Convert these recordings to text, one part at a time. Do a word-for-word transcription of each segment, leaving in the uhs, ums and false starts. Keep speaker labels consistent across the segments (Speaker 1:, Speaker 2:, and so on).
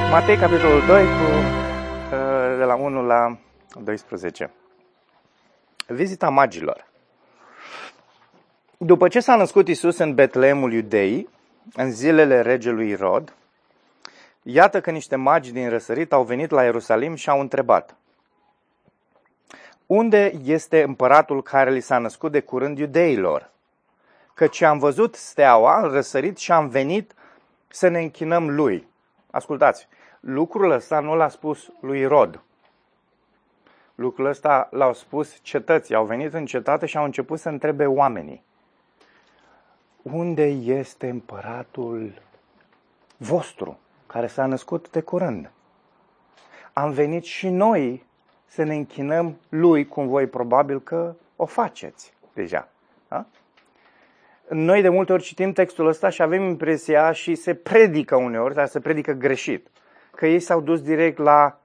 Speaker 1: Matei, capitolul doi, cu, de la unu la doisprezece. Vizita magilor. După ce s-a născut Iisus în Betleemul Iudeii, în zilele regelui Irod, iată că niște magi din răsărit au venit la Ierusalim și au întrebat: unde este împăratul care li s-a născut de curând iudeilor? Căci am văzut steaua în răsărit și am venit să ne închinăm lui. Ascultați, lucrul ăsta nu l-a spus lui Irod. Lucrul ăsta l-au spus cetății. Au venit în cetate și au început să întrebe oamenii: unde este împăratul vostru care s-a născut de curând? Am venit și noi să ne închinăm lui, cum voi probabil că o faceți deja. Da? Noi de multe ori citim textul ăsta și avem impresia, și se predică uneori, dar se predică greșit, că ei s-au dus direct la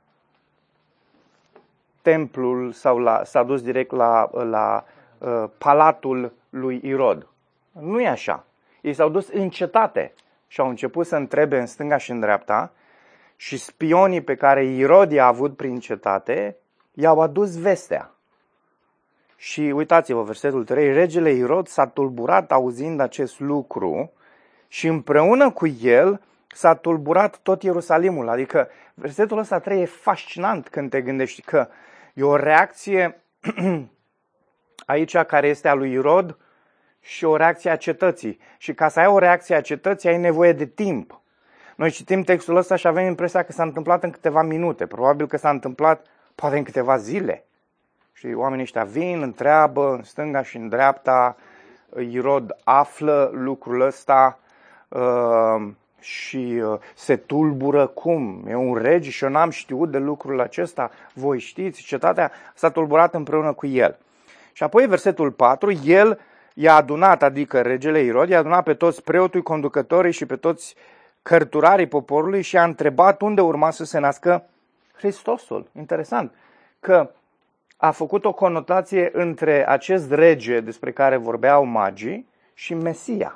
Speaker 1: templul sau la, s-au dus direct la, la uh, palatul lui Irod. Nu e așa. Ei s-au dus în cetate și au început să întrebe în stânga și în dreapta și spionii pe care Irod i-a avut prin cetate i-au adus vestea. Și uitați-vă, versetul trei, regele Irod s-a tulburat auzind acest lucru și împreună cu el s-a tulburat tot Ierusalimul. Adică versetul ăsta trei e fascinant când te gândești că e o reacție aici care este a lui Irod și o reacție a cetății. Și ca să ai o reacție a cetății ai nevoie de timp. Noi citim textul ăsta și avem impresia că s-a întâmplat în câteva minute. Probabil că s-a întâmplat poate în câteva zile. Și oamenii ăștia vin, întreabă în stânga și în dreapta. Irod află lucrul ăsta uh, și uh, se tulbură. Cum? E un rege și eu n-am știut de lucrul acesta. Voi știți? Cetatea s-a tulburat împreună cu el. Și apoi versetul patru, el i-a adunat, adică regele Irod, i-a adunat pe toți preotul, conducătorii și pe toți cărturarii poporului și a întrebat unde urma să se nască Hristosul. Interesant că a făcut o conotație între acest rege despre care vorbeau magii și Mesia.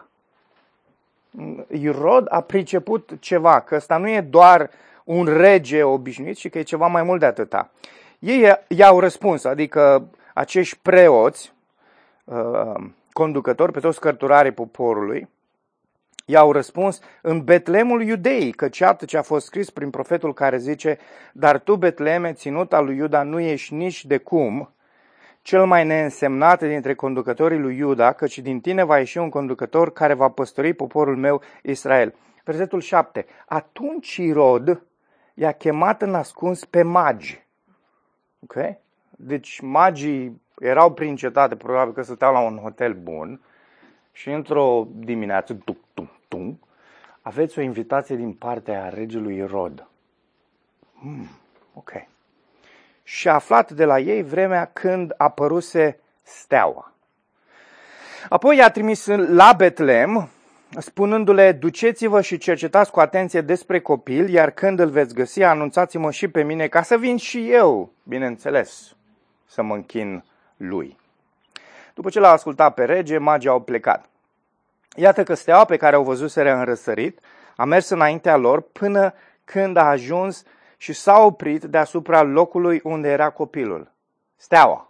Speaker 1: Irod a priceput ceva, că ăsta nu e doar un rege obișnuit, ci că e ceva mai mult de atâta. Ei i-au răspuns, adică acești preoți, conducători, pe toți cărturarii poporului, i-au răspuns în Betleemul Iudeii, căci iată ce a fost scris prin profetul care zice: dar tu, Betleeme, ținut al lui Iuda, nu ești nici de cum cel mai neînsemnat dintre conducătorii lui Iuda, căci din tine va ieși un conducător care va păstori poporul meu Israel. Versetul șapte. Atunci Irod i-a chemat în ascuns pe magi. Okay? Deci magii erau prin cetate, probabil că stăteau la un hotel bun și într-o dimineață, tuc, tuc, tuc, aveți o invitație din partea regelui Irod. Hmm, ok. Și a aflat de la ei vremea când apăruse steaua. Apoi i-a trimis la Betleem, spunându-le: duceți-vă și cercetați cu atenție despre copil, iar când îl veți găsi, anunțați-mă și pe mine, ca să vin și eu, bineînțeles, să mă închin lui. După ce l-au ascultat pe rege, magii au plecat. Iată că steaua pe care o văzuseră în răsărit a mers înaintea lor până când a ajuns și s-a oprit deasupra locului unde era copilul. Steaua.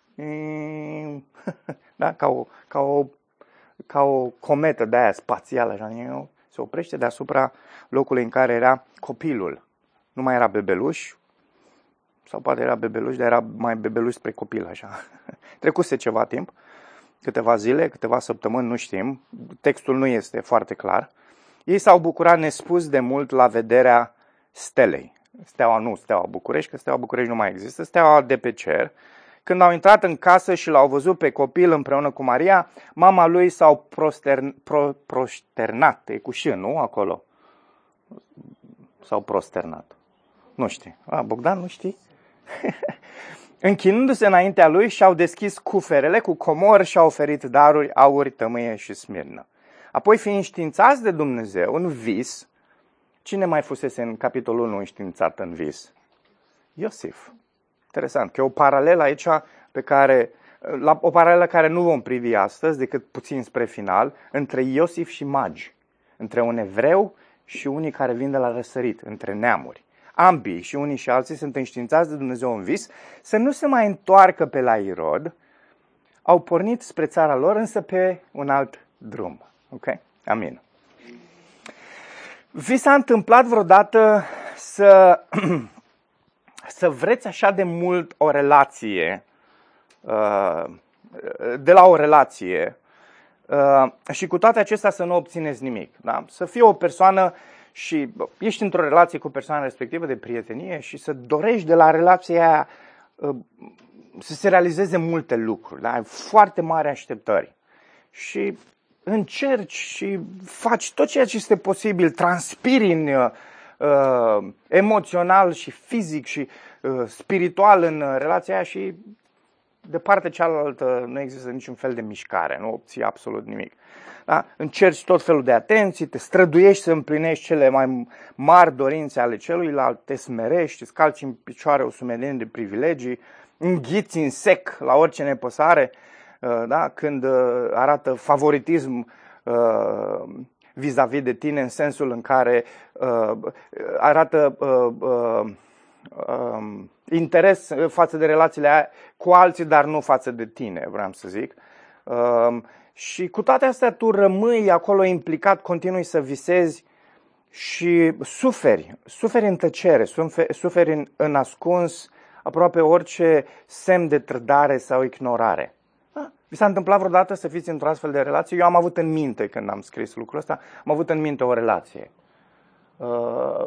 Speaker 1: Da? Ca o, ca o, ca o cometă de aia spațială. Așa. Se oprește deasupra locului în care era copilul. Nu mai era bebeluș, sau poate era bebeluș, dar era mai bebeluș spre copil. Așa. Trecuse ceva timp, câteva zile, câteva săptămâni, nu știm. Textul nu este foarte clar. Ei s-au bucurat nespus de mult la vederea stelei. Steaua nu, steaua București, că steaua București nu mai există, steaua de pe cer. Când au intrat în casă și l-au văzut pe copil împreună cu Maria, mama lui s-au prostern, pro, prosternat. E cu și, nu? Acolo. S-au prosternat. Nu știi. A, Bogdan, nu știi? Închinându-se înaintea lui, și-au deschis cuferele cu comori și-au oferit daruri, aur, tămâie și smirnă. Apoi, fiind înștiințați de Dumnezeu în vis, cine mai fusese în capitolul unu înștiințat în vis? Iosif. Interesant, că e o paralelă aici pe care, la, o paralelă care nu vom privi astăzi, decât puțin spre final, între Iosif și magi, între un evreu și unii care vin de la răsărit, între neamuri. Ambii, și unii și alții, sunt înștiințați de Dumnezeu în vis să nu se mai întoarcă pe la Irod. Au pornit spre țara lor, însă pe un alt drum. Ok? Amin. Vi s-a întâmplat vreodată să, să vreți așa de mult o relație, de la o relație, și cu toate acestea să nu obțineți nimic? Da? Să fie o persoană și ești într-o relație cu persoana respectivă de prietenie și să dorești de la relația aia să se realizeze multe lucruri, da? Ai foarte mari așteptări și încerci și faci tot ceea ce este posibil, transpiri în, uh, emoțional și fizic și uh, spiritual în relația aia și de partea cealaltă nu există niciun fel de mișcare, nu obții absolut nimic. Da? Încerci tot felul de atenții, te străduiești să împlinești cele mai mari dorințe ale celuilalt, te smerești, îți calci în picioare o sumedenie de privilegii, înghiți în sec la orice nepăsare, da? Când arată favoritism vis-a-vis de tine, în sensul în care arată interes față de relațiile aia cu alții, dar nu față de tine, vreau să zic. Și cu toate astea tu rămâi acolo implicat, continui să visezi și suferi, suferi în tăcere, suferi în, în ascuns aproape orice semn de trădare sau ignorare. Da? Vi s-a întâmplat vreodată să fiți într-o astfel de relație? Eu am avut în minte când am scris lucrul ăsta, am avut în minte o relație. Uh,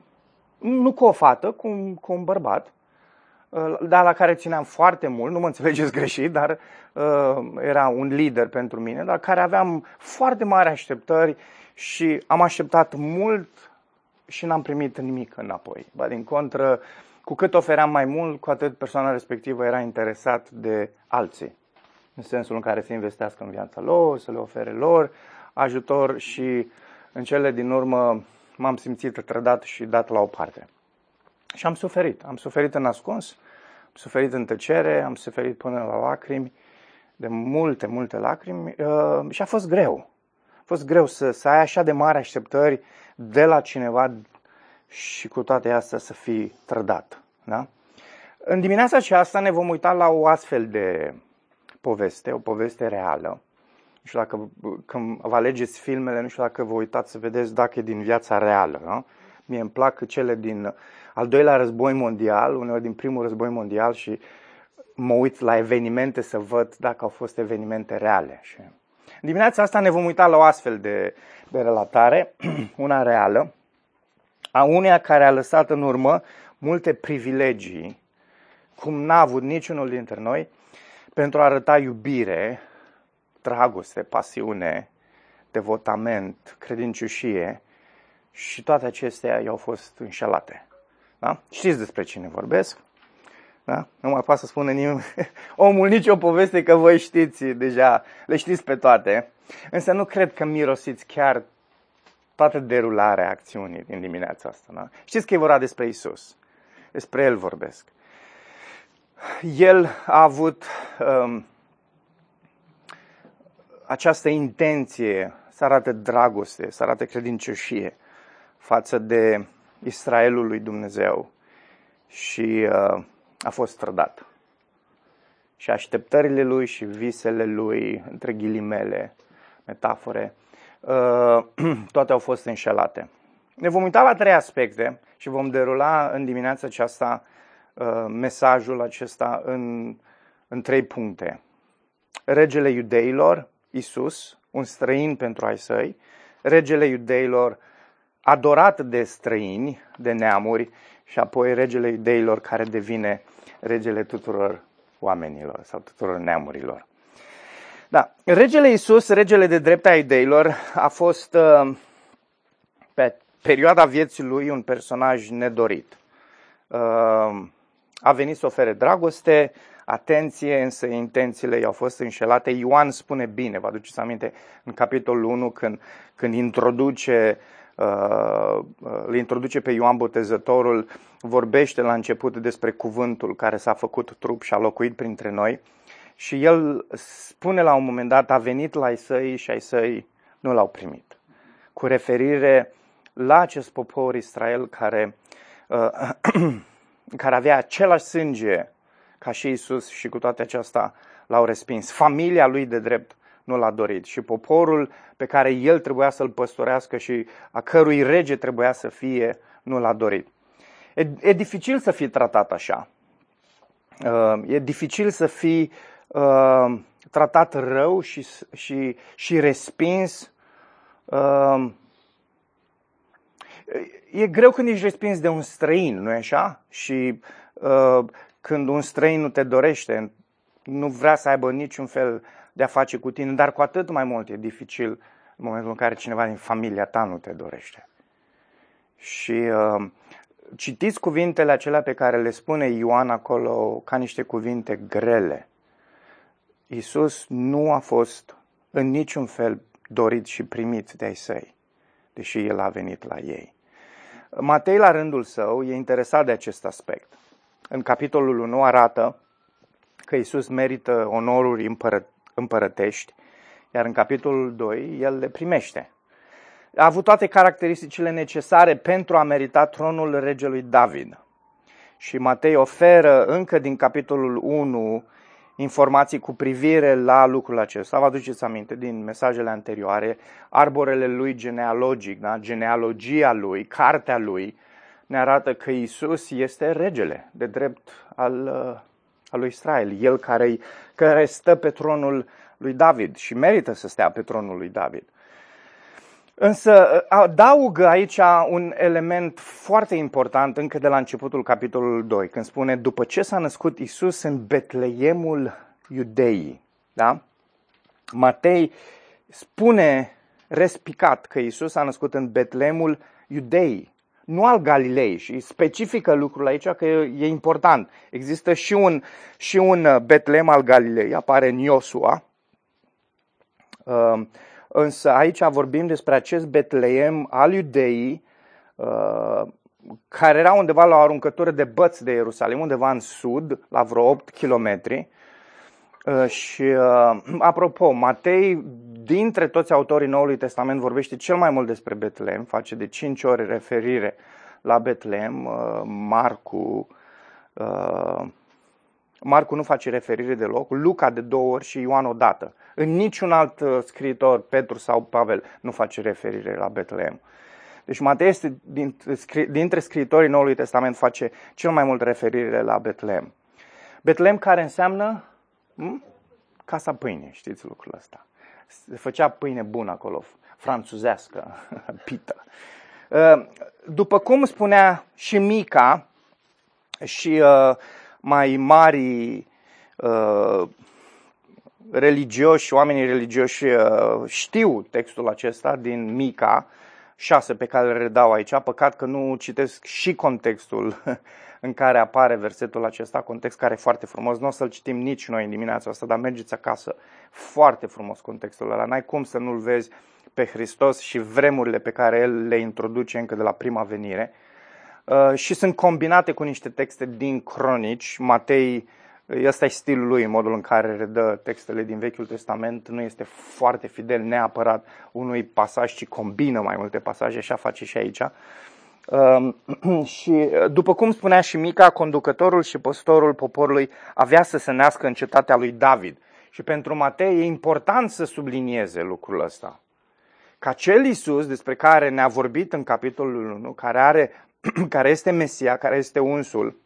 Speaker 1: nu cu o fată, cu un, cu un bărbat, uh, dar la care țineam foarte mult, nu mă înțelegeți greșit, dar uh, era un lider pentru mine, dar care aveam foarte mari așteptări și am așteptat mult și n-am primit nimic înapoi. Ba din contră, cu cât ofeream mai mult, cu atât persoana respectivă era interesat de alții. În sensul în care să investească în viața lor, să le ofere lor ajutor și în cele din urmă m-am simțit trădat și dat la o parte. Și am suferit. Am suferit în ascuns, am suferit în tăcere, am suferit până la lacrimi, de multe, multe lacrimi uh, și a fost greu. A fost greu să, să ai așa de mari așteptări de la cineva și cu toate astea să fii trădat. Da? În dimineața aceasta ne vom uita la o astfel de poveste, o poveste reală. Nu știu dacă când vă alegeți filmele, nu știu dacă vă uitați să vedeți dacă e din viața reală. Da? Mie îmi plac cele din al doilea război mondial, uneori din primul război mondial și mă uit la evenimente să văd dacă au fost evenimente reale. Și în dimineața asta ne vom uita la o astfel de, de relatare, una reală, a uneia care a lăsat în urmă multe privilegii, cum n-a avut niciunul dintre noi, pentru a arăta iubire, dragoste, pasiune, devotament, credincioșie și toate acestea i-au fost înșelate. Da? Știți despre cine vorbesc? Da? Nu mai poate să spună nimeni, omul nicio poveste, că voi știți deja, le știți pe toate. Însă nu cred că mirosiți chiar toată derularea acțiunii din dimineața asta. Da? Știți că e vorba despre Isus. Despre El vorbesc. El a avut um, această intenție să arate dragoste, să arate credincioșie față de Israelul lui Dumnezeu și uh, a fost trădat. Și așteptările lui și visele lui, între ghilimele, metafore, uh, toate au fost înșelate. Ne vom uita la trei aspecte și vom derula în dimineața aceasta uh, mesajul acesta în, în trei puncte. Regele iudeilor, Isus, un străin pentru ai săi, regele iudeilor adorat de străini, de neamuri, și apoi regele iudeilor care devine regele tuturor oamenilor sau tuturor neamurilor. Da, regele Isus, regele de drept a iudeilor, a fost uh, pe perioada vieții lui un personaj nedorit. Uh, a venit să ofere dragoste, atenție, însă intențiile i-au fost înșelate. Ioan spune bine, vă aduceți aminte, în capitolul unu, când, când introduce, uh, îl introduce pe Ioan Botezătorul, vorbește la început despre cuvântul care s-a făcut trup și a locuit printre noi. Și el spune la un moment dat, a venit la ai săi și ai săi nu l-au primit. Cu referire la acest popor Israel care, uh, care avea același sânge ca și Iisus și cu toate aceasta l-au respins. Familia lui de drept nu l-a dorit și poporul pe care el trebuia să-l păstorească și a cărui rege trebuia să fie, nu l-a dorit. E, e dificil să fii tratat așa. Uh, e dificil să fii uh, tratat rău și, și, și respins. Uh, e greu când ești respins de un străin, nu-i așa? Și uh, când un străin nu te dorește, nu vrea să aibă niciun fel de a face cu tine, dar cu atât mai mult e dificil în momentul în care cineva din familia ta nu te dorește. Și uh, citiți cuvintele acelea pe care le spune Ioan acolo ca niște cuvinte grele. Iisus nu a fost în niciun fel dorit și primit de ai săi, deși El a venit la ei. Matei, la rândul său, e interesat de acest aspect. În capitolul unu arată că Iisus merită onoruri împără, împărătești, iar în capitolul doi El le primește. A avut toate caracteristicile necesare pentru a merita tronul regelui David. Și Matei oferă încă din capitolul unu informații cu privire la lucrul acesta. Vă aduceți aminte din mesajele anterioare, arborele lui genealogic, da? Genealogia lui, cartea lui, ne arată că Iisus este regele de drept al, al lui Israel, el care, care stă pe tronul lui David și merită să stea pe tronul lui David. Însă adaugă aici un element foarte important încă de la începutul capitolului doi, când spune, după ce s-a născut Iisus în Betleemul Iudeii. Da? Matei spune respicat că Iisus s-a născut în Betleemul Iudeii, nu al Galilei, și specifică lucrul aici că e important. Există și un, și un Betleem al Galilei, apare în Iosua. Uh, Însă aici vorbim despre acest Betleem al Iudeii, uh, care era undeva la o aruncătură de băți de Ierusalim, undeva în sud, la vreo opt kilometri. Uh, și, uh, apropo, Matei, dintre toți autorii Noului Testament, vorbește cel mai mult despre Betleem, face de cinci ori referire la Betleem. Uh, Marcu... Uh, Marcu nu face referire deloc, Luca de două ori și Ioan odată. În niciun alt scriitor, Petru sau Pavel, nu face referire la Betleem. Deci Matei este dintre scriitorii Noului Testament, face cel mai mult referire la Betleem. Betleem care înseamnă hm? casa pâine, știți lucrul ăsta. Se făcea pâine bună acolo, franțuzească, pită. După cum spunea și Mica și mai mari uh, religioși, oamenii religioși uh, știu textul acesta din Mica șase pe care îl redau aici, păcat că nu citesc și contextul în care apare versetul acesta, context care e foarte frumos, nu o să-l citim nici noi în dimineața asta, dar mergeți acasă, foarte frumos contextul ăla, n-ai cum să nu-l vezi pe Hristos și vremurile pe care El le introduce încă de la prima venire. Uh, și sunt combinate cu niște texte din Cronici. Matei, ăsta e stilul lui, în modul în care redă textele din Vechiul Testament, nu este foarte fidel neapărat unui pasaj, ci combină mai multe pasaje, așa face și aici. Uh, și după cum spunea și Mica, conducătorul și păstorul poporului avea să se nască în cetatea lui David. Și pentru Matei e important să sublinieze lucrul ăsta. Că acel Iisus despre care ne-a vorbit în capitolul unu, care are care este Mesia, care este unsul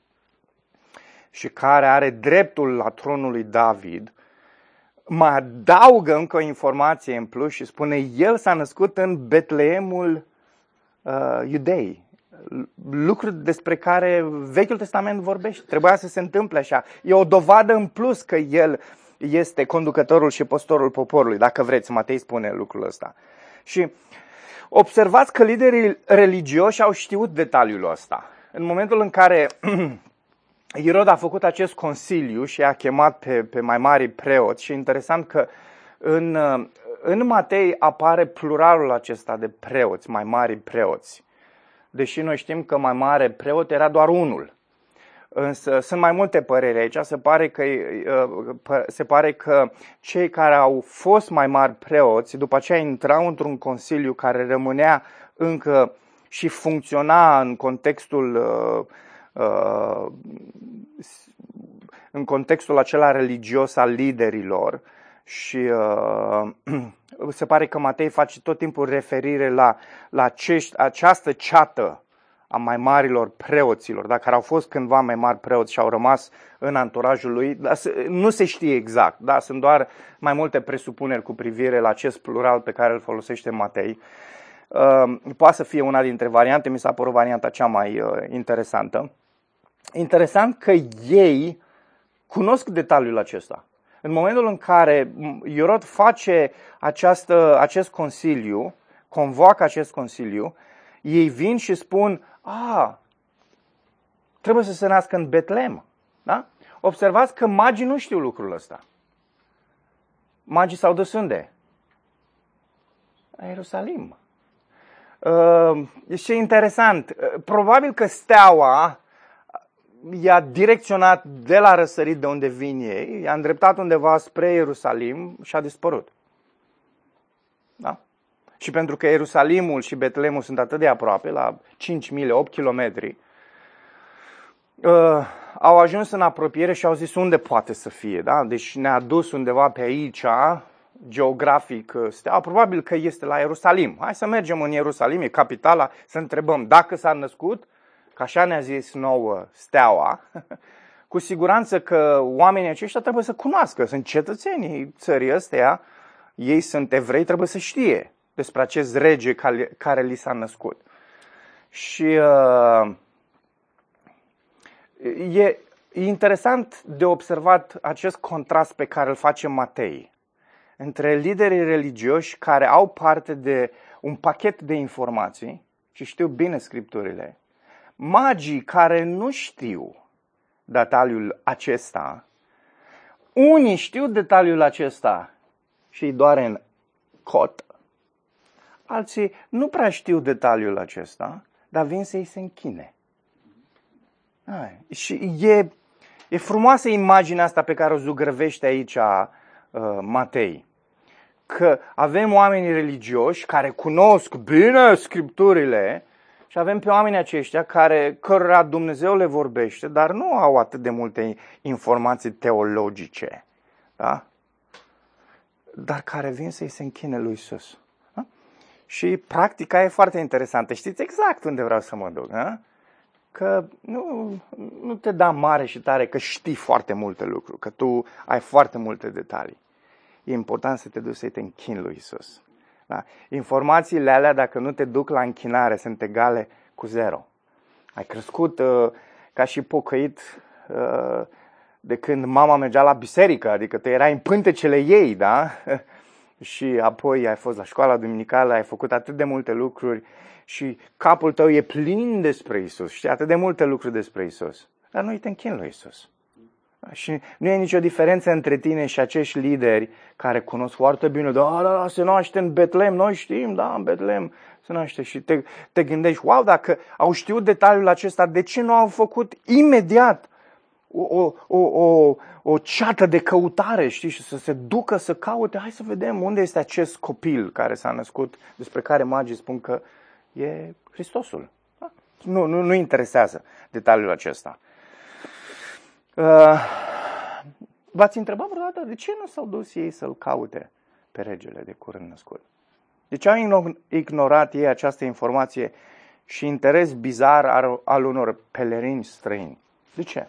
Speaker 1: și care are dreptul la tronul lui David, mai adaugă încă o informație în plus și spune, el s-a născut în Betleemul uh, Iudei. Lucruri despre care Vechiul Testament vorbește. Trebuia să se întâmple așa. E o dovadă în plus că el este conducătorul și păstorul poporului, dacă vreți. Matei spune lucrul ăsta. Și observați că liderii religioși au știut detaliul ăsta. În momentul în care Irod a făcut acest consiliu și a chemat pe, pe mai mari preoți, și e interesant că în, în Matei apare pluralul acesta de preoți, mai mari preoți. Deși noi știm că mai mare preot era doar unul. Însă sunt mai multe păreri aici. Se pare că, se pare că cei care au fost mai mari preoți, după aceea intrau într-un consiliu care rămânea încă și funcționa în contextul uh, uh, în contextul acela religios al liderilor și uh, se pare că Matei face tot timpul referire la, la acești, această ceată a mai marilor preoților, da, care au fost cândva mai mari preoți și au rămas în anturajul lui. Dar nu se știe exact, da, sunt doar mai multe presupuneri cu privire la acest plural pe care îl folosește Matei. Uh, poate să fie una dintre variante, mi s-a părut varianta cea mai uh, interesantă. Interesant că ei cunosc detaliul acesta. În momentul în care Irod face această, acest consiliu, convoacă acest consiliu, ei vin și spun, a, trebuie să se nască în Betlehem. Da? Observați că magii nu știu lucrul ăsta. Magii s-au dus unde? La Ierusalim. Și e interesant, probabil că steaua i-a direcționat de la răsărit de unde vin ei, i-a îndreptat undeva spre Ierusalim și a dispărut. Da? Și pentru că Ierusalimul și Betleemul sunt atât de aproape, la cinci mile, opt kilometri, uh, au ajuns în apropiere și au zis unde poate să fie. Da? Deci ne-a dus undeva pe aici, geografic, steaua, probabil că este la Ierusalim. Hai să mergem în Ierusalim, e capitala, să întrebăm dacă s-a născut, că așa ne-a zis nouă steaua. Cu siguranță că oamenii aceștia trebuie să cunoască, sunt cetățenii țării ăsteia, ei sunt evrei, trebuie să știe despre acest rege care, care li s-a născut. Și uh, e interesant de observat acest contrast pe care îl face Matei între liderii religioși care au parte de un pachet de informații și știu bine scripturile, magii care nu știu detaliul acesta, unii știu detaliul acesta și îi doare în cot, alții nu prea știu detaliul acesta, dar vin să-i se închine. Ai, și e, e frumoasă imaginea asta pe care o zugrăvește aici uh, Matei. Că avem oameni religioși care cunosc bine scripturile și avem pe oamenii aceștia care, cărora Dumnezeu le vorbește, dar nu au atât de multe informații teologice, da? Dar care vin să-i se închine lui Iisus. Da? Și practica e foarte interesantă. Știți exact unde vreau să mă duc. Da? Că nu, nu te da mare și tare că știi foarte multe lucruri, că tu ai foarte multe detalii. E important să te duci să te închini lui Iisus. Da? Informațiile alea, dacă nu te duc la închinare, sunt egale cu zero. Ai crescut uh, ca și pocăit uh, de când mama mergea la biserică, adică te erai în pântecele ei, da? Și apoi ai fost la școala duminicală, ai făcut atât de multe lucruri și capul tău e plin despre Iisus, știi atât de multe lucruri despre Iisus, dar nu te închini lui Iisus. Și nu e nicio diferență între tine și acești lideri care cunosc foarte bine, da, da, da, se naște în Betlehem, noi știm, da, în Betlehem se naște și te, te gândești, wow, dacă au știut detaliul acesta, de ce nu au făcut imediat o, o, o, o, o ceată de căutare, știi, și să se ducă să caute, hai să vedem unde este acest copil care s-a născut, despre care magii spun că e Hristosul. Da? Nu, nu, nu interesează detaliul acesta. Uh, v-ați întrebat vreodată de ce nu s-au dus ei să-l caute pe regele de curând născut? De ce au ignorat ei această informație și interes bizar al, al unor pelerini străini? De ce?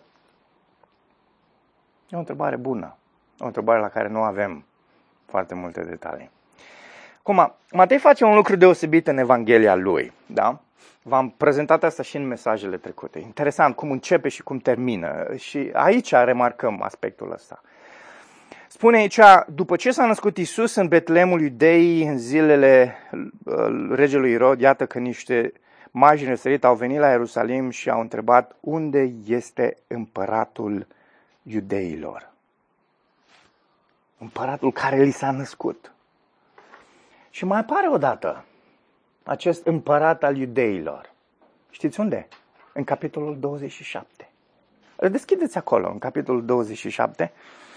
Speaker 1: E o întrebare bună, o întrebare la care nu avem foarte multe detalii. Acum, Matei face un lucru deosebit în Evanghelia lui, da? V-am prezentat asta și în mesajele trecute. Interesant cum începe și cum termină. Și aici remarcăm aspectul ăsta. Spune aici, după ce s-a născut Iisus în Betleemul Iudeii, în zilele regelui Irod, iată că niște magi răsărit au venit la Ierusalim și au întrebat unde este împăratul iudeilor. Împăratul care li s-a născut. Și mai apare odată acest împărat al iudeilor. Știți unde? În capitolul douăzeci și șapte. Deschideți acolo, în capitolul douăzeci și șapte,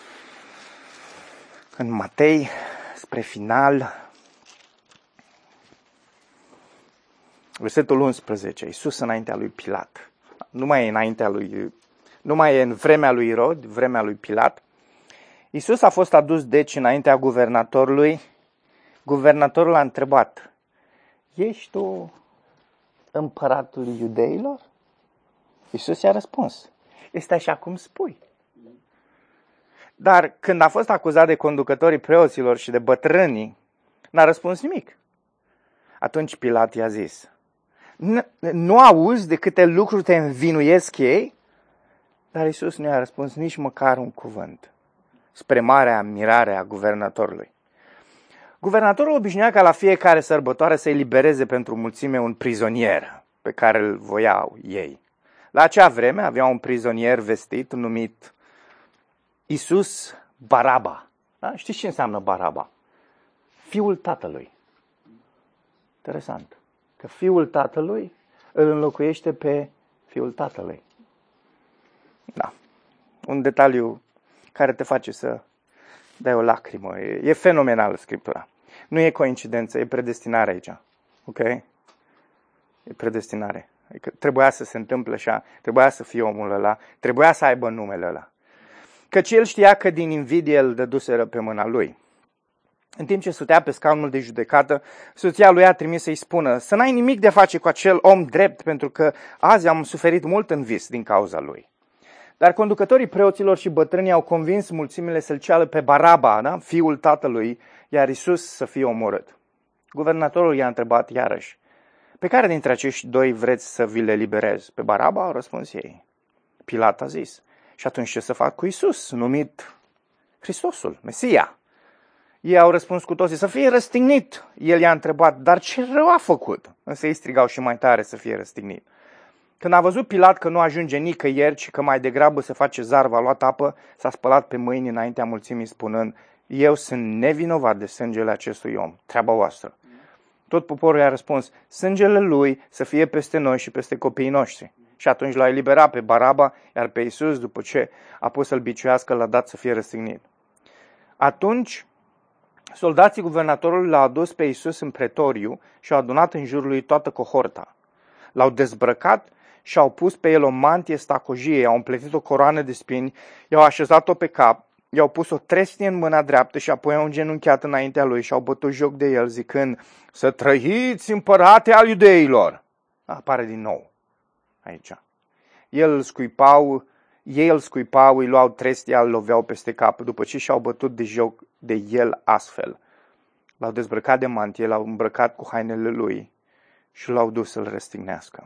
Speaker 1: în Matei, spre final. Versetul unsprezece. Iisus înaintea lui Pilat. Nu mai e înaintea lui, nu mai e în vremea lui Irod, vremea lui Pilat. Iisus a fost adus deci înaintea guvernatorului. Guvernatorul a întrebat: ești tu împăratul iudeilor? Iisus i-a răspuns: este așa cum spui. Dar când a fost acuzat de conducătorii preoților și de bătrânii, n-a răspuns nimic. Atunci Pilat i-a zis: nu auzi de câte lucruri te învinuiesc ei? Dar Iisus nu i-a răspuns nici măcar un cuvânt, spre marea mirare a guvernatorului. Guvernatorul obișnuia ca la fiecare sărbătoare să elibereze pentru mulțime un prizonier pe care îl voiau ei. La acea vreme avea un prizonier vestit numit Iisus Baraba. Da? Știți ce înseamnă Baraba? Fiul tatălui. Interesant. Că fiul tatălui îl înlocuiește pe fiul tatălui. Da. Un detaliu care te face să dai o lacrimă. E, e fenomenală Scriptura. Nu e coincidență, e predestinare aici. Ok? E predestinare. Adică trebuia să se întâmple așa, trebuia să fie omul ăla, trebuia să aibă numele ăla. Căci el știa că din invidie îl dăduseră pe mâna lui. În timp ce stătea pe scaunul de judecată, soția lui a trimis să-i spună: să n-ai nimic de a face cu acel om drept, pentru că azi am suferit mult în vis din cauza lui. Dar conducătorii preoților și bătrânii au convins mulțimile să-l ceală pe Baraba, da? Fiul tatălui, iar Iisus să fie omorât. Guvernatorul i-a întrebat iarăși: pe care dintre acești doi vreți să vi le liberez? Pe Baraba? Au răspuns ei. Pilat a zis: și atunci ce să fac cu Iisus, numit Hristosul, Mesia? Ei au răspuns cu toții: să fie răstignit. El i-a întrebat: dar ce rău a făcut? Însă ei strigau și mai tare să fie răstignit. Când a văzut Pilat că nu ajunge nicăieri, ci că mai degrabă se face zarva, a luat apă, s-a spălat pe mâini înaintea mulțimii spunând: eu sunt nevinovat de sângele acestui om, treaba voastră. Tot poporul i-a răspuns: sângele lui să fie peste noi și peste copiii noștri. Și atunci l-a eliberat pe Baraba, iar pe Iisus, după ce a pus să-l biciuiască, l-a dat să fie răstignit. Atunci soldații guvernatorului l-au adus pe Iisus în pretoriu și au adunat în jurul lui toată cohorta. L-au dezbrăcat și au pus pe el o mantie stacojie, i-au împletit o coroană de spini, i-au așezat-o pe cap, i-au pus o trestie în mâna dreaptă și apoi au îngenunchiat înaintea lui și au bătut joc de el, zicând: să trăiți, împărate al iudeilor! Apare din nou aici. El îl scuipau, ei îl scuipau, îi luau trestia, îl loveau peste cap, după ce și-au bătut de joc de el astfel. L-au dezbrăcat de mantie, l-au îmbrăcat cu hainele lui și l-au dus să-l răstignească.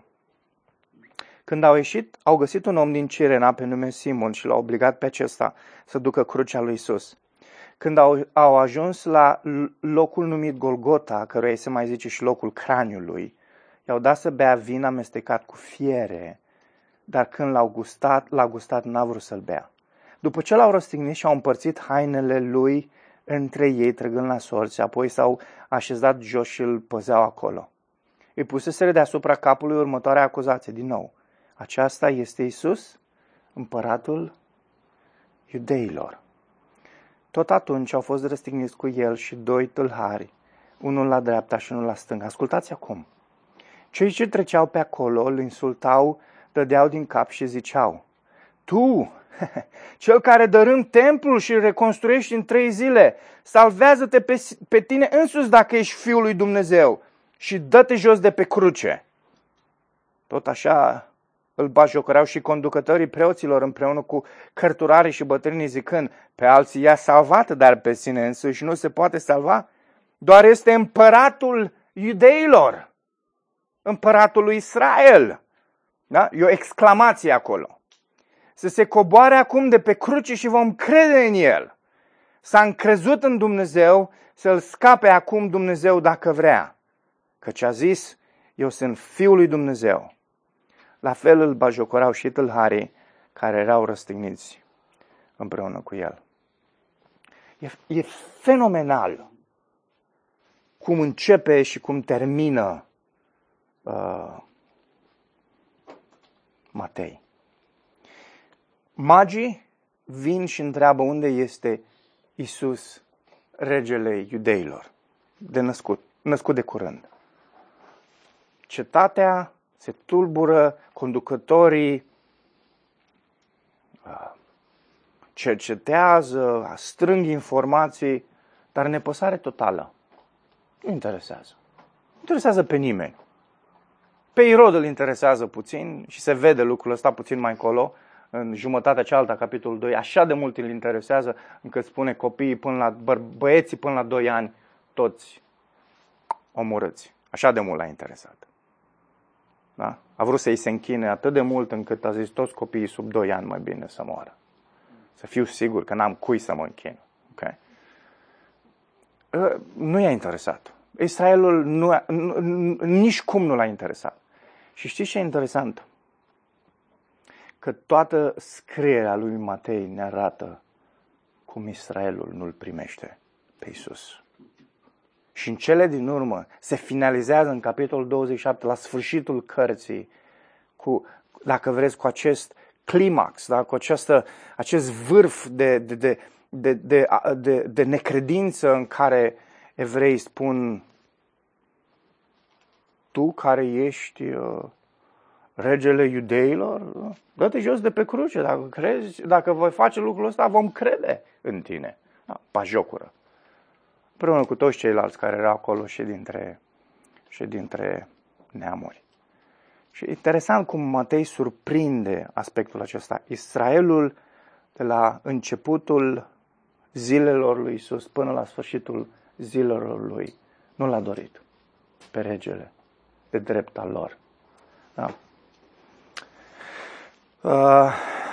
Speaker 1: Când au ieșit, au găsit un om din Cirena pe nume Simon și l-au obligat pe acesta să ducă crucea lui Iisus. Când au, au ajuns la locul numit Golgota, căruia se mai zice și locul craniului, i-au dat să bea vin amestecat cu fiere, dar când l-au gustat, l-a gustat, n-a vrut să-l bea. După ce l-au răstignit și au împărțit hainele lui între ei, trăgând la sorți, apoi s-au așezat jos și îl păzeau acolo. Îi puseseră deasupra capului următoarea acuzație din nou: aceasta este Iisus, împăratul iudeilor. Tot atunci au fost răstigniți cu el și doi tâlhari, unul la dreapta și unul la stânga. Ascultați acum. Cei ce treceau pe acolo îl insultau, dădeau din cap și ziceau: tu, cel care dărâm templul și îl reconstruiești în trei zile, salvează-te pe, pe tine însuți dacă ești Fiul lui Dumnezeu și dă-te jos de pe cruce. Tot așa îl batjocăreau și conducătorii preoților împreună cu cărturarii și bătrânii, zicând: pe alții i-a salvat, dar pe sine însuși nu se poate salva. Doar este împăratul iudeilor, împăratul lui Israel. Da? E o exclamație acolo. Să se coboare acum de pe cruce și vom crede în el. S-a încrezut în Dumnezeu, să-l scape acum Dumnezeu dacă vrea. Căci a zis: eu sunt Fiul lui Dumnezeu. La fel îl batjocorau și tâlharii care erau răstigniți împreună cu el. E, e fenomenal cum începe și cum termină uh, Matei. Magii vin și întreabă unde este Iisus, regele iudeilor, de născut, născut de curând. cetatea se tulbură, conducătorii cercetează, strâng informații, dar nepăsare totală. Nu interesează. Nu interesează pe nimeni. Pe Irod îl interesează puțin și se vede lucrul ăsta puțin mai încolo, în jumătatea cealaltă a capitolul doi. Așa de mult îl interesează încât spune copiii până la, bă, băieții până la doi ani, toți omorâți. Așa de mult l-a interesat. Da? A vrut să-i se închine atât de mult încât a zis toți copiii sub doi ani mai bine să moară. Să fiu sigur că n-am cui să mă închin. Okay? Nu i-a interesat. Israelul nu, nici cum nu l-a interesat. Și știți ce e interesant? Că toată scrierea lui Matei ne arată cum Israelul nu-l primește pe Iisus. Și în cele din urmă se finalizează în capitolul douăzeci și șapte, la sfârșitul cărții, cu, dacă vreți, cu acest climax, da? Cu această, acest vârf de, de, de, de, de, de, de necredință în care evreii spun: tu care ești uh, regele iudeilor, dă-te jos de pe cruce. Dacă crezi, dacă voi face lucrul ăsta, vom crede în tine. Da, bajocură. Împreună cu toți ceilalți care erau acolo și dintre, și dintre neamuri. Și e interesant cum Matei surprinde aspectul acesta. Israelul, de la începutul zilelor lui Iisus până la sfârșitul zilelor lui, nu l-a dorit pe regele de drept al lor. Da. Uh,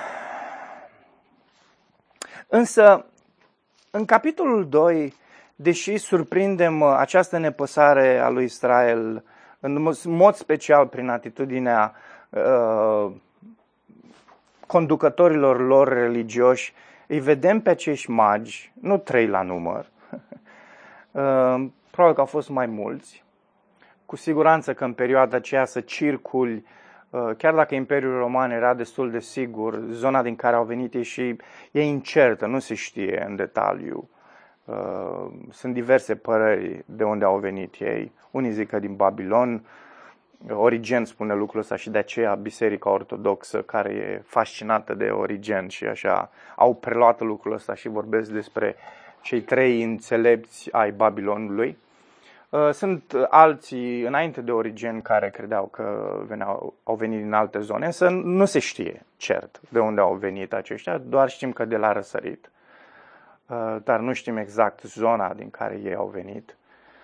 Speaker 1: însă, în capitolul doi, deși surprindem această nepăsare a lui Israel, în mod special prin atitudinea uh, conducătorilor lor religioși, îi vedem pe acești magi, nu trei la număr, uh, probabil că au fost mai mulți, cu siguranță că în perioada aceea să circuli, uh, chiar dacă Imperiul Roman era destul de sigur, zona din care au venit ei și e incertă, nu se știe în detaliu. Uh, sunt diverse păreri de unde au venit ei. Unii zic că din Babilon. Origen spune lucrul ăsta și de aceea Biserica Ortodoxă, care e fascinată de Origen și așa, au preluat lucrul ăsta și vorbesc despre cei trei înțelepți ai Babilonului. Uh, sunt alții înainte de Origen care credeau că veneau, au venit din alte zone, însă nu se știe cert de unde au venit aceștia, doar știm că de la răsărit. Dar nu știm exact zona din care ei au venit.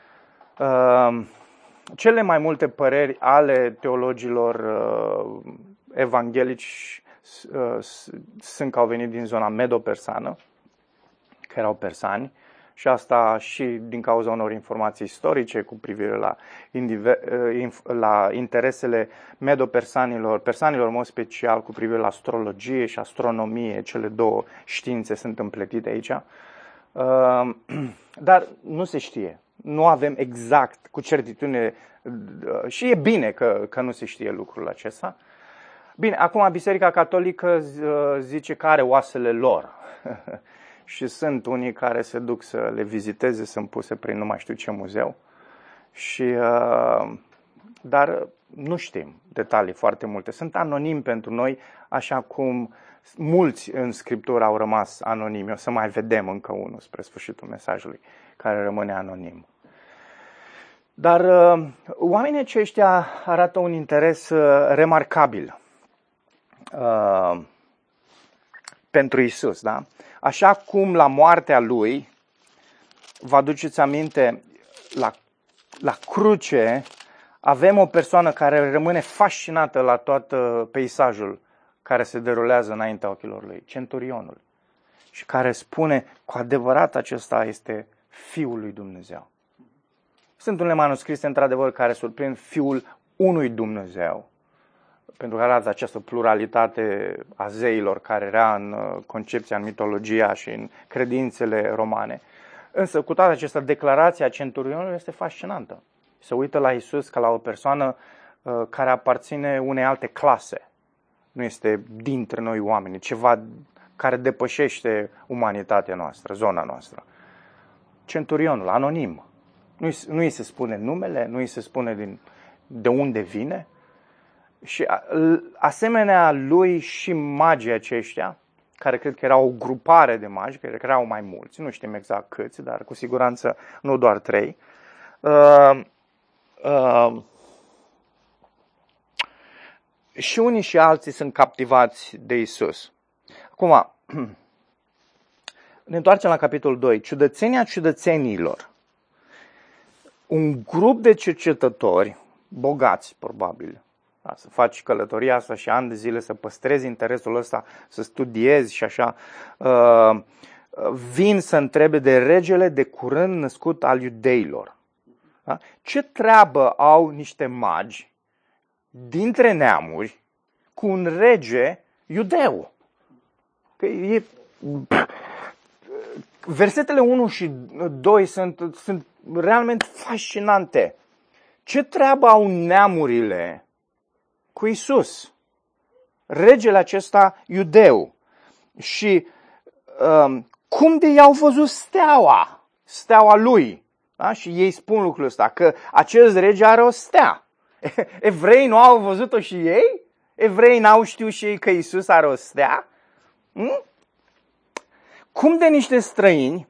Speaker 1: Cele mai multe păreri ale teologilor evanghelici sunt că au venit din zona medo-persană, că erau persani, și asta și din cauza unor informații istorice cu privire la, la interesele medo-persanilor, persanilor în mod special cu privire la astrologie și astronomie. Cele două științe sunt împletite aici. Dar nu se știe. Nu avem exact, cu certitudine, și e bine că, că nu se știe lucrul acesta. Bine, acum Biserica Catolică zice că are oasele lor. Și sunt unii care se duc să le viziteze, sunt puse prin nu mai știu ce muzeu. Și, uh, dar nu știm detalii foarte multe. Sunt anonimi pentru noi, așa cum mulți în Scriptură au rămas anonimi. O să mai vedem încă unul spre sfârșitul mesajului, care rămâne anonim. Dar uh, oamenii aceștia arată un interes uh, remarcabil uh, pentru Iisus, da? Așa cum la moartea lui, vă aduceți aminte, la, la cruce avem o persoană care rămâne fascinată la tot peisajul care se derulează înaintea ochilor lui, centurionul, și care spune cu adevărat acesta este Fiul lui Dumnezeu. Sunt unele manuscrise într-adevăr care surprind Fiul unui Dumnezeu, pentru că arată această pluralitate a zeilor care era în concepția, în mitologia și în credințele romane. Însă, cu toată această declarație a centurionului este fascinantă. Se uită la Iisus ca la o persoană uh, care aparține unei alte clase. Nu este dintre noi oameni, ceva care depășește umanitatea noastră, zona noastră. Centurionul, anonim. Nu îi se spune numele, nu îi se spune din de unde vine. Și asemenea lui și magii aceștia, care cred că erau o grupare de magi, cred că erau mai mulți, nu știm exact câți, dar cu siguranță nu doar trei. Uh, uh, și unii și alții sunt captivați de Isus. Acum, ne întoarcem la capitolul doi. Ciudățenia ciudățenilor. Un grup de cercetători, bogați probabil, da, să faci călătoria asta și ani de zile, să păstrezi interesul ăsta, să studiezi și așa, uh, vin să întrebe de regele de curând născut al iudeilor. Da? Ce treabă au niște magi dintre neamuri cu un rege iudeu? Că e... Versetele unu și doi sunt, sunt realmente fascinante. Ce treabă au neamurile cu Isus? Regele acesta iudeu. Și um, cum de i-au văzut steaua? Steaua lui. Da? Și ei spun lucrul ăsta, că acest rege are o stea. Evrei nu au văzut-o și ei? Evrei n-au știut și ei că Isus are o stea? Hm? Cum de niște străini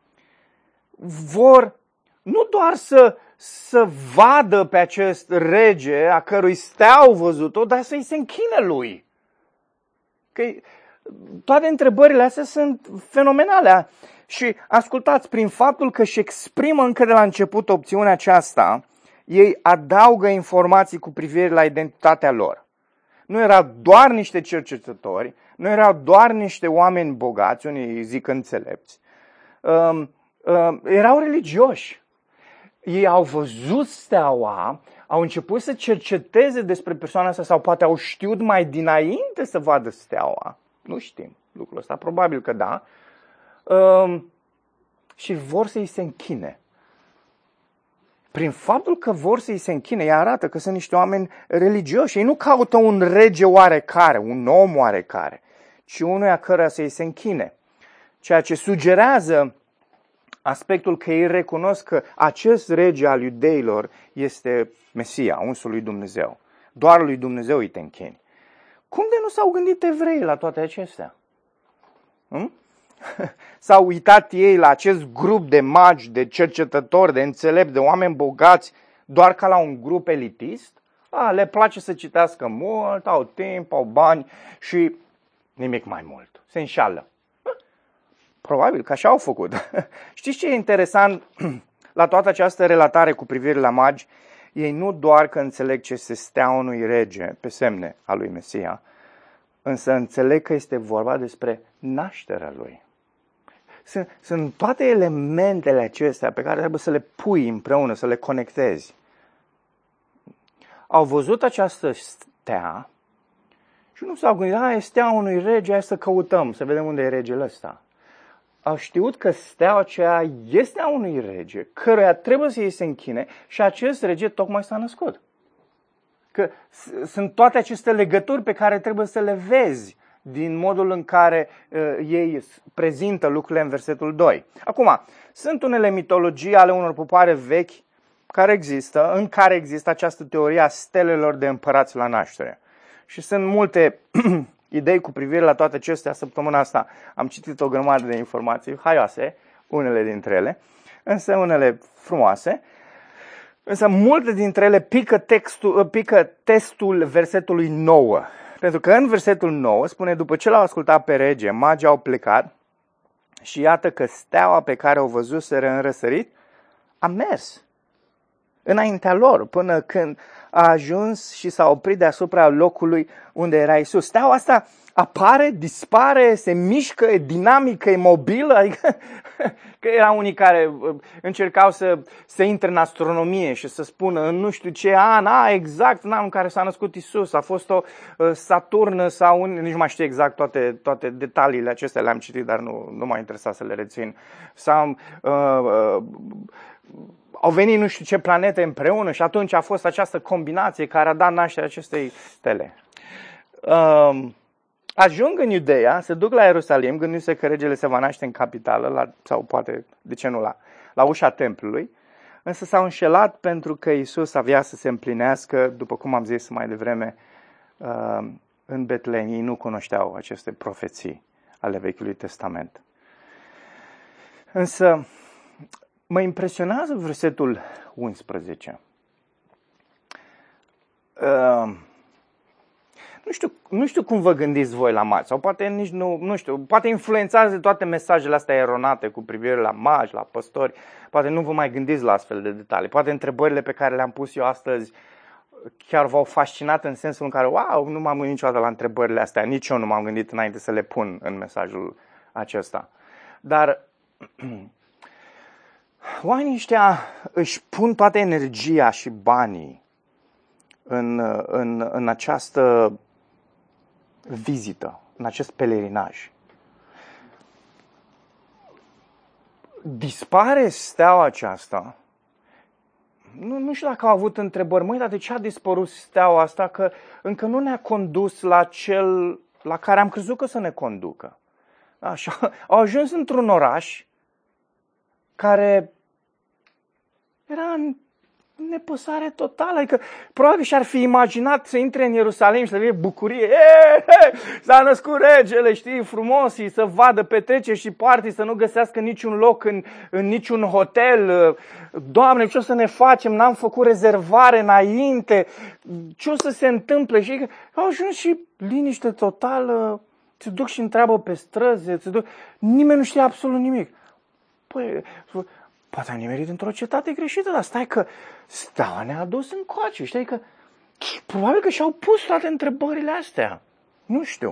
Speaker 1: vor nu doar să, să vadă pe acest rege a cărui stea au văzut-o, dar să-i se închine lui. Că toate întrebările astea sunt fenomenale. Și ascultați, prin faptul că își exprimă încă de la început opțiunea aceasta, ei adaugă informații cu privire la identitatea lor. Nu erau doar niște cercetători, nu erau doar niște oameni bogați, unii zic înțelepți, um, um, erau religioși. Ei au văzut steaua, au început să cerceteze despre persoana asta sau poate au știut mai dinainte să vadă steaua. Nu știm lucrul ăsta, probabil că da. Um, și vor să-i se închine. Prin faptul că vor să-i se închine, ei arată că sunt niște oameni religioși. Ei nu caută un rege oarecare, un om oarecare, ci unuia căruia să-i se închine. Ceea ce sugerează aspectul că ei recunosc că acest rege al iudeilor este Mesia, unsul lui Dumnezeu. Doar lui Dumnezeu îi te închini. Cum de nu s-au gândit evreii la toate acestea? Hm? S-au uitat ei la acest grup de magi, de cercetători, de înțelepți, de oameni bogați, doar ca la un grup elitist? A, le place să citească mult, au timp, au bani și nimic mai mult. Se înșală. Probabil că așa au făcut. Știți ce e interesant la toată această relatare cu privire la magi? Ei nu doar că înțeleg ce se stea unui rege pe semne a lui Mesia, însă înțeleg că este vorba despre nașterea lui. Sunt, sunt toate elementele acestea pe care trebuie să le pui împreună, să le conectezi. Au văzut această stea și nu s-au gândit, a, e stea unui rege, hai să căutăm, să vedem unde e regele ăsta. Au știut că steaua aceea este a unui rege, căruia trebuie să îi se închine și acest rege tocmai s-a născut. Că sunt toate aceste legături pe care trebuie să le vezi din modul în care uh, ei prezintă lucrurile în versetul doi. Acum, sunt unele mitologii ale unor popoare vechi care există, în care există această teorie a stelelor de împărați la naștere. Și sunt multe idei cu privire la toate acestea. Săptămâna asta am citit o grămadă de informații haioase, unele dintre ele, însă unele frumoase. Însă multe dintre ele pică, textul, pică testul versetului nouă. Pentru că în versetul nouă spune, după ce l-au ascultat pe rege, magii au plecat și iată că steaua pe care o văzuseră în răsărit a mers înaintea lor până când a ajuns și s-a oprit deasupra locului unde era Isus. Steaua asta apare, dispare, se mișcă, e dinamică, e mobilă. Adică că erau unii care încercau să, să intre în astronomie și să spună în nu știu ce an, a, exact în anul în care s-a născut Isus, a fost o Saturnă sau un, nici nu mai știu exact toate, toate detaliile acestea, le-am citit, dar nu, nu m-a interesat să le rețin. Sau uh, uh, au venit nu știu ce planete împreună și atunci a fost această combinație care a dat naștere acestei stele. Uh, Ajung în Iudeea, se duc la Ierusalim, gândindu-se că regele se va naște în capitală, la, sau poate, de ce nu, la, la ușa templului. însă s-au înșelat pentru că Iisus avea să se împlinească, după cum am zis mai devreme, în Betlehem. Ei nu cunoșteau aceste profeții ale Vechiului Testament. Însă mă impresionează versetul unsprezece. Uh, nu știu, nu știu cum vă gândiți voi la magi, sau poate nici nu, nu știu, poate influențați toate mesajele astea eronate cu privire la magi, la păstori, poate nu vă mai gândiți la astfel de detalii, poate întrebările pe care le-am pus eu astăzi chiar v-au fascinat în sensul în care, wow, nu m-am gândit niciodată la întrebările astea, nici eu nu m-am gândit înainte să le pun în mesajul acesta. Dar oamenii ăștia își pun toată energia și banii în, în, în această vizită, în acest pelerinaj. Dispare steaua aceasta. Nu, nu știu dacă au avut întrebări. Măi, dar de ce a dispărut steaua asta? Că încă nu ne-a condus la cel la care am crezut că să ne conducă. Așa, au ajuns într-un oraș care era în nepăsare totală. Adică probabil și-ar fi imaginat să intre în Ierusalim și să fie bucurie. E, e, s-a născut regele, știi, frumos, să vadă petreceri și party, să nu găsească niciun loc în, în niciun hotel. Doamne, ce o să ne facem? N-am făcut rezervare înainte. Ce o să se întâmple? Și au ajuns și liniște totală. Se duc și întreabă pe străzi. Se duc. Nimeni nu știe absolut nimic. Păi, poate a nimerit într-o cetate greșită, dar stai că steaua ne-a adus încoace. Știi că probabil că și-au pus toate întrebările astea. Nu știu.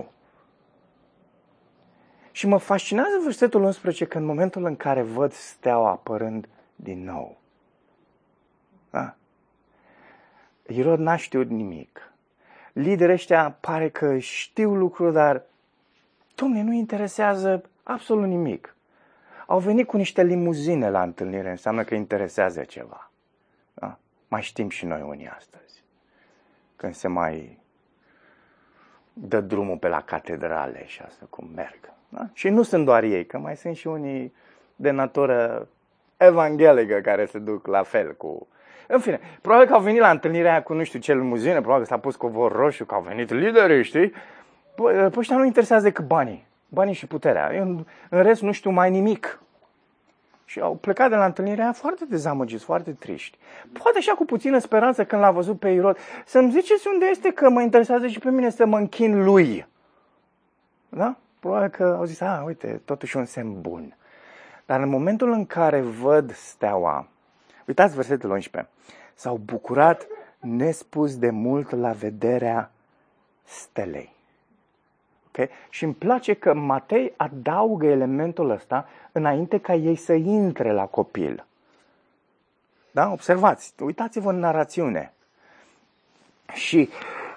Speaker 1: Și mă fascinează versetul unsprezece că în momentul în care văd steaua apărând din nou. Da? Irod n-a știut nimic. Liderii ăștia pare că știu lucruri, dar Dom'le, nu interesează absolut nimic. Au venit cu niște limuzine la întâlnire, înseamnă că interesează ceva. Da? Mai știm și noi unii astăzi. Când se mai dă drumul pe la catedrale și asta cum merg. Da? Și nu sunt doar ei, că mai sunt și unii de natură evanghelică care se duc la fel cu... În fine, probabil că au venit la întâlnirea aia cu nu știu ce limuzine, probabil că s-a pus covor roșu, că au venit liderii, știi? Pe ăștia nu interesează decât banii. Banii și puterea. Eu, în rest nu știu mai nimic. Și au plecat de la întâlnirea aia foarte dezamăgiți, foarte triști. Poate așa cu puțină speranță când l-a văzut pe Irod. Să-mi ziceți unde este, că mă interesează și pe mine să mă închin lui. Da? Probabil că au zis, a, uite, totuși un semn bun. Dar în momentul în care văd steaua, uitați versetul unsprezece, s-au bucurat nespus de mult la vederea stelei. Okay? Și îmi place că Matei adaugă elementul ăsta înainte ca ei să intre la copil. Da? Observați, uitați-vă în narațiune. Și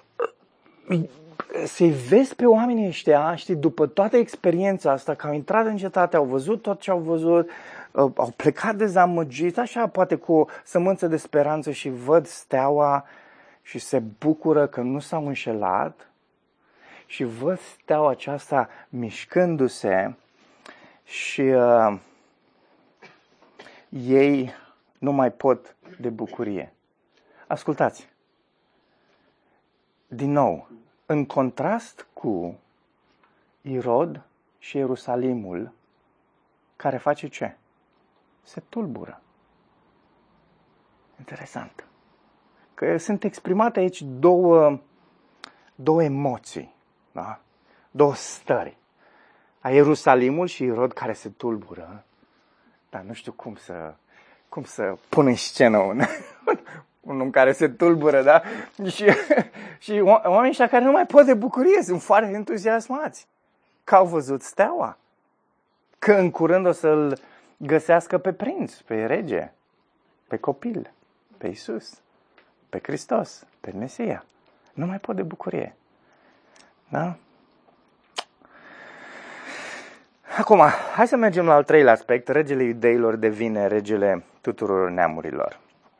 Speaker 1: să-i vezi pe oamenii ăștia, știi, după toată experiența asta, că au intrat în cetate, au văzut tot ce au văzut, au plecat dezamăgiți, așa poate cu o sămânță de speranță și văd steaua și se bucură că nu s-au înșelat. Și văd steaua aceasta mișcându-se și uh, ei nu mai pot de bucurie. Ascultați, din nou, în contrast cu Irod și Ierusalimul, care face ce? Se tulbură. Interesant. Că sunt exprimate aici două, două emoții. Da? Două stări. A Ierusalimul și Irod care se tulbură. Dar nu știu cum să, cum să pun în scenă un, unul care se tulbură, da? Și, și oamenii ăștia care nu mai pot de bucurie, sunt foarte entuziasmați. Că au văzut steaua. Că în curând o să-l găsească pe prinț, pe rege, pe copil, pe Iisus, pe Hristos, pe Mesia. Nu mai pot de bucurie. Da? Acum, hai să mergem la al treilea aspect. Regele iudeilor devine regele tuturor neamurilor.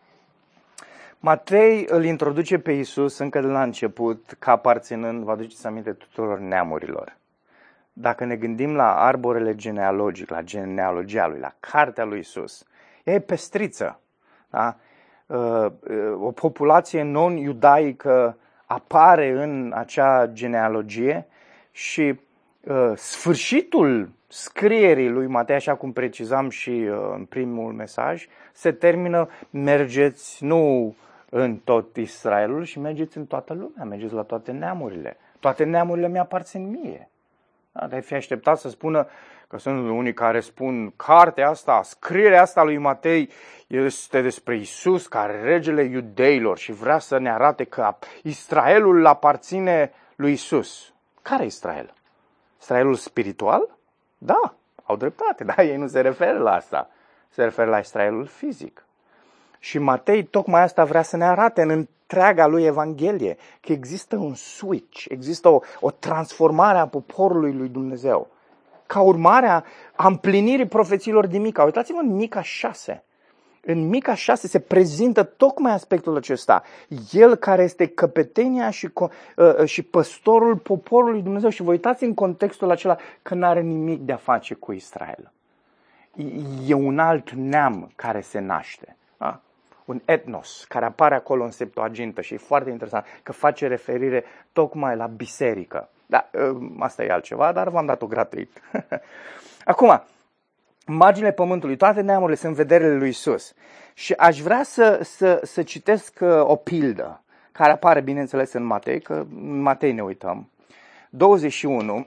Speaker 1: Matei îl introduce pe Iisus încă de la început ca aparținând, vă aduceți aminte, tuturor neamurilor. Dacă ne gândim la arborele genealogic, la genealogia lui, la cartea lui Iisus, ea e pestriță. Da? O populație non-iudaică apare în acea genealogie și sfârșitul scrierii lui Matei, așa cum precizam și în primul mesaj, se termină: mergeți nu în tot Israelul, și mergeți în toată lumea, mergeți la toate neamurile. Toate neamurile mi-aparțin mie. Da, de fi așteptat să spună, că sunt unii care spun, cartea asta, scrierea asta lui Matei este despre Isus, care regele iudeilor, și vrea să ne arate că Israelul aparține lui Isus. Care Israel? Israelul spiritual? Da, au dreptate, dar ei nu se referă la asta. Se referă la Israelul fizic. Și Matei tocmai asta vrea să ne arate în întreaga lui Evanghelie, că există un switch, există o, o transformare a poporului lui Dumnezeu. Ca urmare a împlinirii profețiilor din Mica. Uitați-vă în Mica șase. În Mica șase se prezintă tocmai aspectul acesta. El care este căpetenia și, și păstorul poporului Dumnezeu. Și vă uitați în contextul acela că nu are nimic de a face cu Israel. E un alt neam care se naște. Da? Un etnos care apare acolo în Septuagintă și e foarte interesant că face referire tocmai la biserică. Da, asta e altceva, dar v-am dat-o gratuit. Acum, marginile pământului, toate neamurile sunt vederile lui Isus. Și aș vrea să, să, să citesc o pildă care apare, bineînțeles, în Matei, că în Matei ne uităm. douăzeci și unu,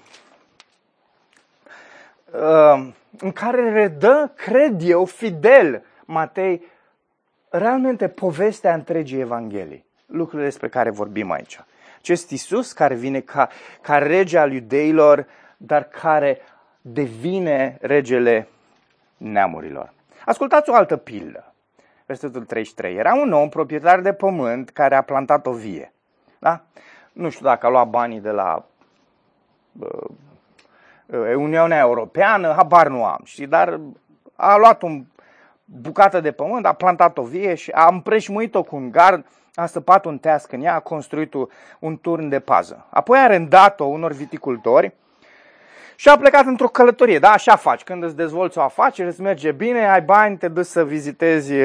Speaker 1: în care redă, cred eu, fidel Matei, realmente povestea întregii Evanghelii, lucrurile despre care vorbim aici. Acest Iisus care vine ca, ca rege al iudeilor, dar care devine regele neamurilor. Ascultați o altă pildă. Versetul treizeci și trei. Era un om proprietar de pământ care a plantat o vie. Da? Nu știu dacă a luat banii de la uh, Uniunea Europeană, habar nu am, știi? Dar a luat o bucată de pământ, a plantat o vie și a împrejmuit-o cu un gard, a săpat un teasc în ea, a construit un turn de pază. Apoi a arendat-o unor viticultori și a plecat într-o călătorie. Da, așa faci. Când îți dezvolți o afacere, îți merge bine, ai bani, te duci să vizitezi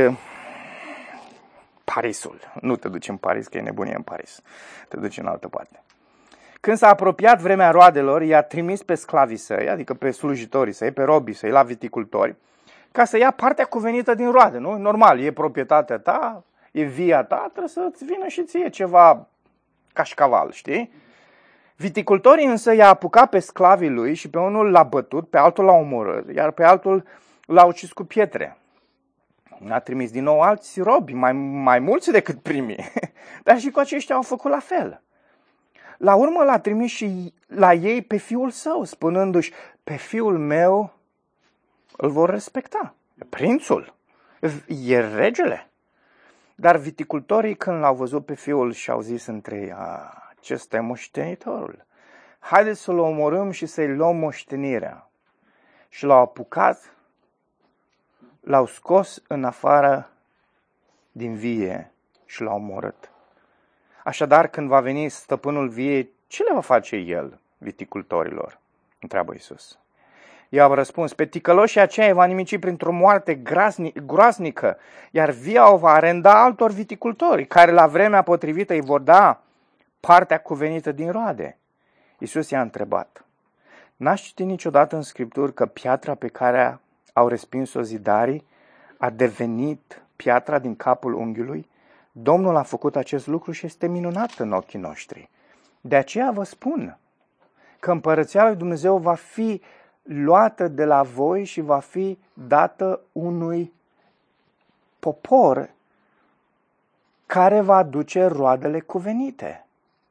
Speaker 1: Parisul. Nu te duci în Paris, că e nebunie în Paris. Te duci în altă parte. Când s-a apropiat vremea roadelor, i-a trimis pe sclavii săi, adică pe slujitorii săi, pe robii săi, la viticultori, ca să ia partea cuvenită din roade. Nu? Normal, e proprietatea ta, e via ta, trebuie să-ți vină și ție ceva cașcaval, știi? Viticultorii însă i-a apucat pe sclavii lui și pe unul l-a bătut, pe altul l-a omorât, iar pe altul l-a ucis cu pietre. A trimis din nou alți robi, mai, mai mulți decât primii, dar și cu aceștia au făcut la fel. La urmă l-a trimis și la ei pe fiul său, spunându-și, pe fiul meu îl vor respecta. Prințul, e regele. Dar viticultorii, când l-au văzut pe fiul, și-au zis între ei, acesta e moștenitorul. Haideți să-l omorâm și să-i luăm moștenirea. Și l-au apucat, l-au scos în afară din vie și l-au omorât. Așadar, când va veni stăpânul viei, ce le va face el viticultorilor? Întreabă Iisus. I-au au răspuns, pe ticăloșii aceia îi va nimici printr-o moarte groaznică, iar via o va arenda altor viticultori, care la vremea potrivită îi vor da partea cuvenită din roade. Iisus i-a întrebat, n-ați citit niciodată în Scripturi că piatra pe care au respins-o zidarii a devenit piatra din capul unghiului? Domnul a făcut acest lucru și este minunat în ochii noștri. De aceea vă spun că împărăția lui Dumnezeu va fi luată de la voi și va fi dată unui popor care va aduce roadele cuvenite.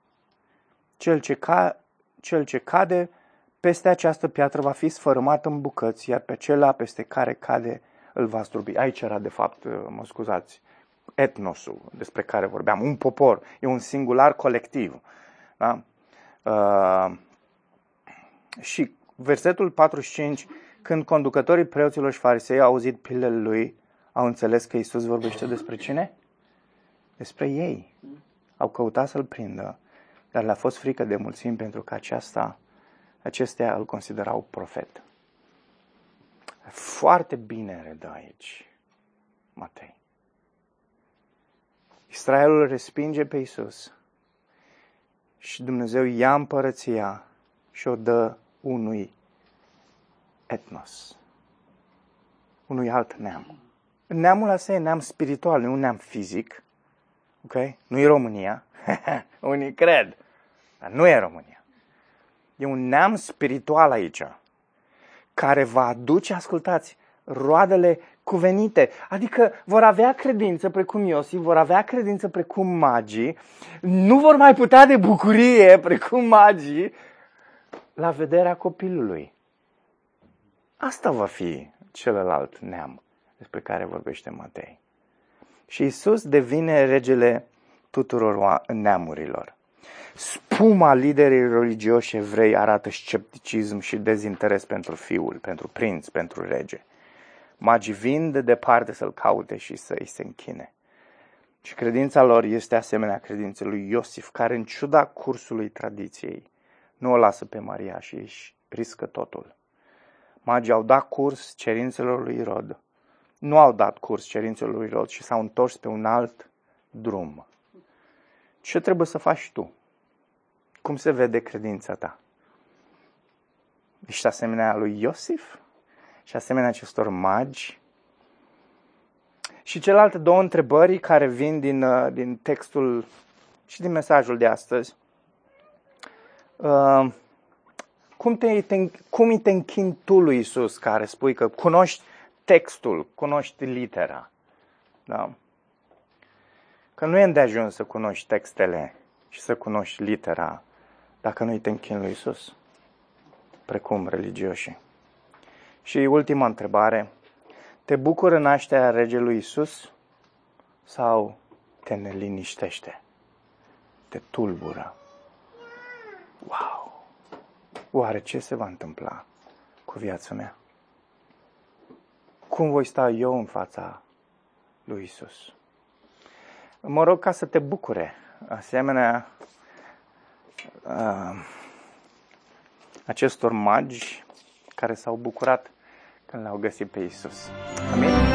Speaker 1: Cel ce, ca, cel ce cade peste această piatră va fi sfărâmat în bucăți, iar pe cela peste care cade îl va zdrobi. Aici era, de fapt, mă scuzați, etnosul despre care vorbeam, un popor, e un singular colectiv. Da? Uh, și versetul patruzeci și cinci, când conducătorii preoților și farisei au auzit pilele lui, au înțeles că Iisus vorbește despre cine? Despre ei. Au căutat să-l prindă, dar le-a fost frică de mulțimi pentru că aceasta, acestea îl considerau profet. Foarte bine redă aici Matei. Israelul respinge pe Iisus și Dumnezeu ia împărăția și o dă unui etnos, unui alt neam. Neamul ăsta e neam spiritual, nu un neam fizic. Ok? Nu e România. Unii cred. Dar nu e România. E un neam spiritual aici, care va aduce, ascultați, roadele cuvenite. Adică vor avea credință precum Iosif, vor avea credință precum magii, nu vor mai putea de bucurie precum magii la vederea copilului. Asta va fi celălalt neam despre care vorbește Matei. Și Iisus devine regele tuturor neamurilor. Spuma liderii religioși evrei arată scepticism și dezinteres pentru fiul, pentru prinț, pentru rege. Magii vin de departe să-l caute și să îi se închine. Și credința lor este asemenea credinței lui Iosif, care în ciuda cursului tradiției nu o lasă pe Maria și își riscă totul. Magii au dat curs cerințelor lui Irod. Nu au dat curs cerințelor lui Irod și s-au întors pe un alt drum. Ce trebuie să faci tu? Cum se vede credința ta? Ești asemenea lui Iosif? Și asemenea acestor magi? Și celelalte două întrebări care vin din, din textul și din mesajul de astăzi. Uh, cum, te, te, cum îi te închini tu lui Iisus, care spui că cunoști textul, cunoști litera? Da? Că nu e îndeajuns să cunoști textele și să cunoști litera dacă nu îi te închini lui Iisus, precum religioșii. Și ultima întrebare. Te bucură nașterea regelui Iisus sau te neliniștește? Te tulbură? Wow! Oare ce se va întâmpla cu viața mea? Cum voi sta eu în fața lui Iisus? Mă rog ca să te bucure, asemenea uh, acestor magi care s-au bucurat când l-au găsit pe Iisus. Amin?